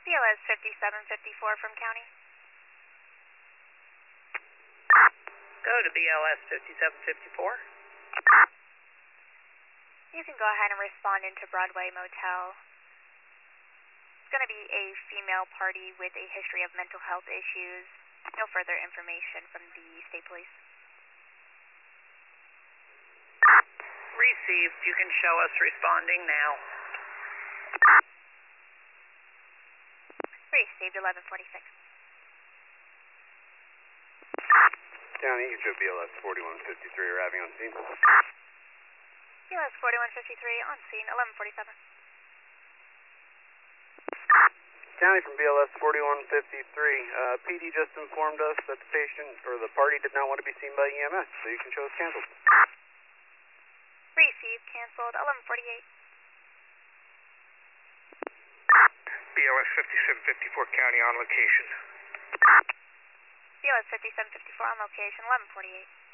BLS 5754 from county. Go to BLS 5754. You can go ahead and respond into Broadway Motel. It's going to be a female party with a history of mental health issues. No further information from the state police. Received. You can show us responding now. Received 1146. County, you show BLS 4153 arriving on scene. BLS 4153 on scene 1147. County from BLS 4153. PD just informed us that the patient or the party did not want to be seen by EMS, so you can show us canceled. Received, canceled 1148. BLS 5754 County on location. BLS 5754 on location 1148.